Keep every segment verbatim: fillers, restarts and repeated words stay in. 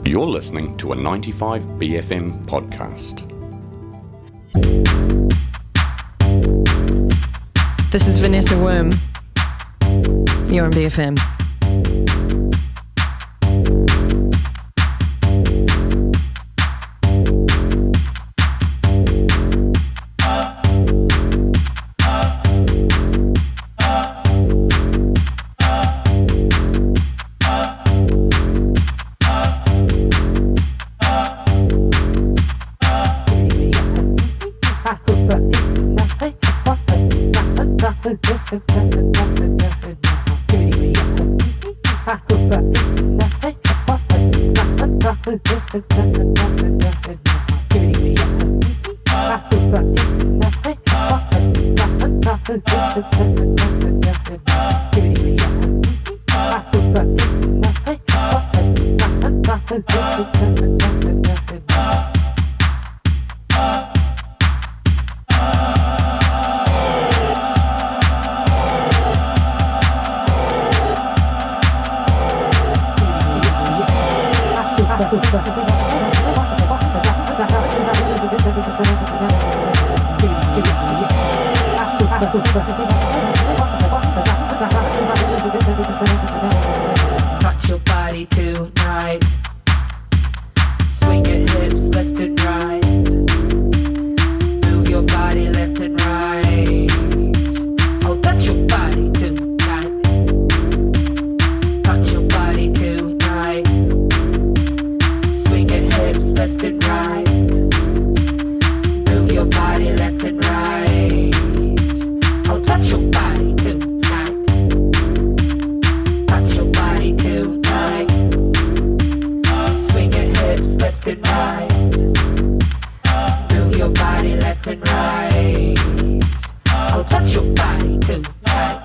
You're listening to a ninety-five B F M podcast. This is Vanessa Worm. You're on B F M. Touch your body tonight. Swing your hips left and right. Move your body left and right. Oh, touch your body tonight. Touch your body tonight. Swing your hips left and right. Move your body left and right. Oh, touch your body tonight. Touch your body tonight. Swing your hips left and right. Move your body left and right. Oh, touch your body tonight.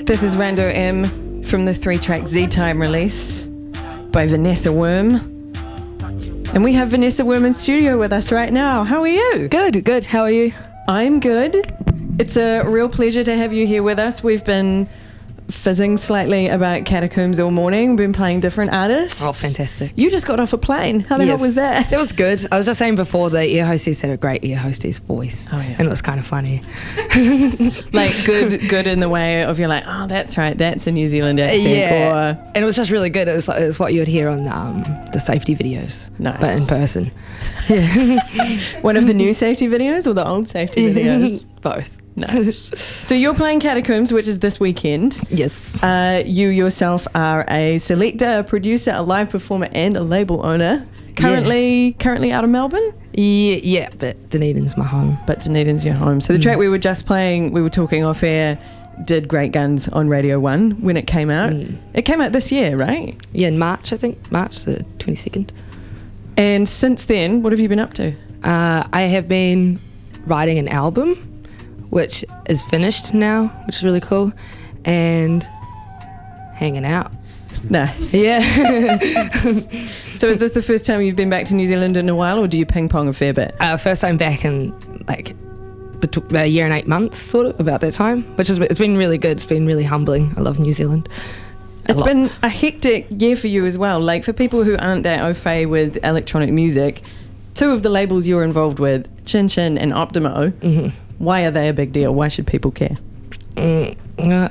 This is Rando M from the three-track Z-Time release by Vanessa Worm. And we have Vanessa Worm in studio with us right now. How are you? Good, good. How are you? I'm good. It's a real pleasure to have you here with us. We've been fizzing slightly about Catacombs all morning. We've been playing different artists. Oh, fantastic. You just got off a plane. How the Yes. hell was that? It was good. I was just saying before, the ear hostess had a great ear hostess voice. Oh, yeah. And it was kind of funny. Like good good in the way of you're like, oh, that's right, that's a New Zealand accent. Yeah. Or And it was just really good. It was, it was what you would hear on um, the safety videos. Nice. But in person. one of the new safety videos or the old safety videos? Both. Nice. So you're playing Catacombs, which is this weekend. Yes. Uh, you yourself are a selector, a producer, a live performer, and a label owner. Currently, currently out of Melbourne, Yeah, yeah, but Dunedin's my home. but Dunedin's your home. So the track we were just playing, we were talking off air, did Great Guns on Radio One when it came out. Mm. It came out this year, right? Yeah, in March, I think. March the twenty-second. And since then, what have you been up to? Uh, I have been writing an album, which is finished now, which is really cool, and hanging out. Nice. Yeah. So is this the first time you've been back to New Zealand in a while, or do you ping pong a fair bit? uh, first time back in like bet- a year and eight months, sort of, about that time, which is it's been really good. It's been really humbling. I love New Zealand. A It's lot. been a hectic year for you as well. Like for people who aren't that au fait with electronic music, two of the labels you're involved with, Chin Chin and Optimo, Mm-hmm. why are they a big deal? Why should people care? Mm, uh,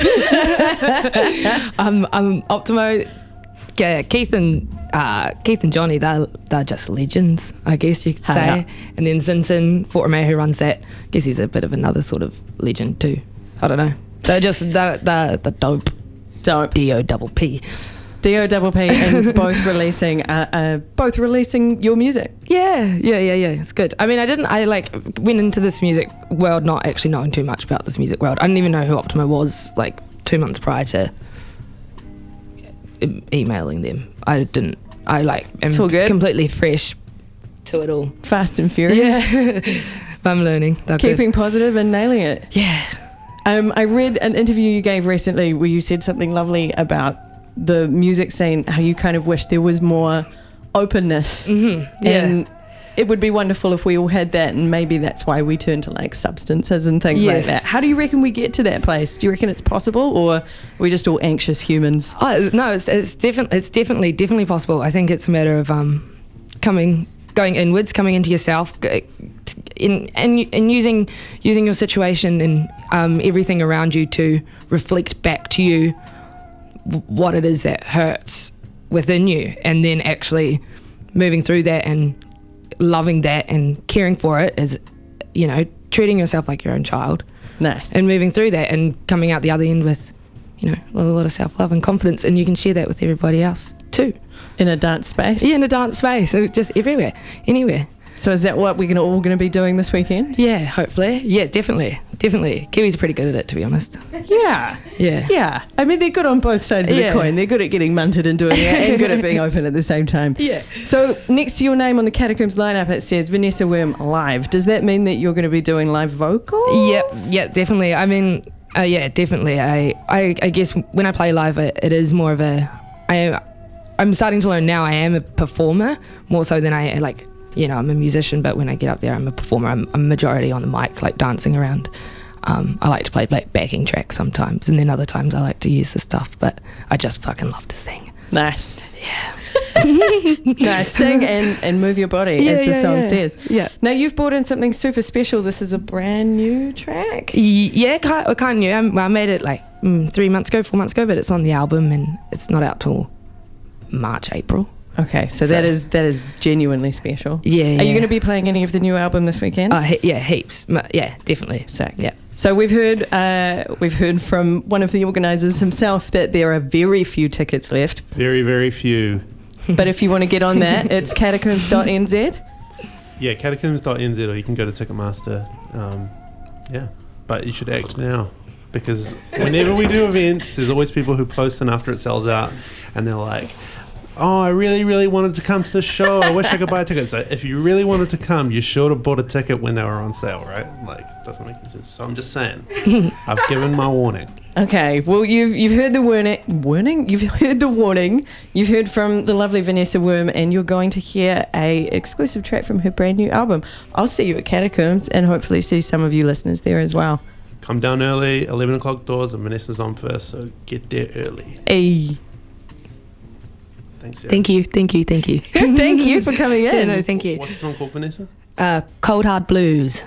um, um, Optimo, yeah, Keith and uh, Keith and Johnny, they're they're just legends, I guess you could Hell say. yeah. And then Sinsin Fortame, who runs that, I guess he's a bit of another sort of legend too. I don't know. They're just they're they're, they're dope. Dope. D O double P. D O Double P and both releasing uh, uh, both releasing your music. Yeah, yeah, yeah, yeah. It's good. I mean, I didn't. I like went into this music world not actually knowing too much about this music world. I didn't even know who Optimo was like two months prior to e- emailing them. I didn't. I like am It's all good. completely fresh to it all. Fast and Furious. Yeah, but I'm learning. They're good. Keeping positive and nailing it. Yeah. Um, I read an interview you gave recently where you said something lovely about the music scene, how you kind of wish there was more openness. Mm-hmm. Yeah. And it would be wonderful if we all had that, and maybe that's why we turn to like substances and things Yes. like that. How do you reckon we get to that place? Do you reckon it's possible, or are we just all anxious humans? Oh no, it's it's definitely it's definitely definitely possible. I think it's a matter of um coming going inwards, coming into yourself, g- in and and using using your situation and um everything around you to reflect back to you w- what it is that hurts within you, and then actually moving through that and loving that and caring for it is, you know, treating yourself like your own child. Nice. And moving through that and coming out the other end with, you know, a lot of self-love and confidence, and you can share that with everybody else too. In a dance space? Yeah, in a dance space, so just everywhere, anywhere. So is that what we're gonna all going to be doing this weekend? Yeah, hopefully. Yeah, definitely, definitely. Kiwis are pretty good at it, to be honest. Yeah. Yeah. Yeah. I mean, they're good on both sides of Yeah. the coin. They're good at getting munted and doing it, and good at being open at the same time. Yeah. So next to your name on the Catacombs lineup, it says Vanessa Worm Live. Does that mean that you're going to be doing live vocals? Yep, yeah, definitely. I mean, uh, yeah, definitely. I, I, I guess when I play live, it, it is more of a. I, I'm starting to learn now. I am a performer more so than I like. You know, I'm a musician, but when I get up there, I'm a performer. I'm a majority on the mic, like dancing around. Um, I like to play like backing tracks sometimes, and then other times I like to use the stuff. But I just fucking love to sing. Nice. Yeah. Nice. Sing and, and move your body, Yeah, as the yeah, song yeah. says. Yeah. Now, you've brought in something super special. This is a brand new track. Y- Yeah, kind of, kind of new. I, I made it like mm, three months ago, four months ago, but it's on the album and it's not out till March, April. Okay, so, So- that is that is genuinely special. Yeah, Are yeah. you going to be playing any of the new album this weekend? Uh, he- yeah, heaps. M- Yeah, definitely. Sick. Yeah. So we've heard uh, we've heard from one of the organisers himself that there are very few tickets left. Very, very few. But if you want to get on that, it's catacombs dot n z. Yeah, catacombs dot n z, or you can go to Ticketmaster. Um, yeah, but you should act now, because whenever we do events, there's always people who post in after it sells out, and they're like, oh, I really, really wanted to come to the show. I wish I could buy a ticket. So if you really wanted to come, you should have bought a ticket when they were on sale, right? Like, it doesn't make any sense. So I'm just saying, I've given my warning. Okay, well, you've you've heard the warning. Warning? You've heard the warning. You've heard from the lovely Vanessa Worm, and you're going to hear a exclusive track from her brand new album. I'll see you at Catacombs, and hopefully see some of you listeners there as well. Come down early, eleven o'clock doors, and Vanessa's on first, so get there early. Hey. Thanks, Sarah. Thank you, thank you, thank you. Thank you for coming in. Yeah, no, thank you. What's the song called, Vanessa? Uh, Cold Hard Blues.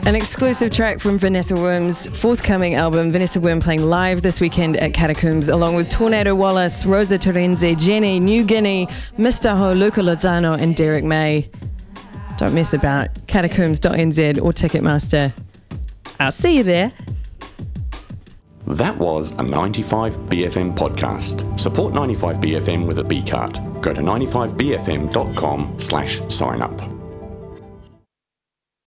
An exclusive track from Vanessa Worm's forthcoming album. Vanessa Worm playing live this weekend at Catacombs, along with Tornado Wallace, Rosa Terenzi, Jenny, New Guinea, Mister Ho, Luca Lozano, and Derek May. Don't mess about. catacombs dot n z or Ticketmaster. I'll see you there. That was a ninety-five B F M podcast. Support ninety-five B F M with a B card. Go to ninety-five b f m dot com slash sign up.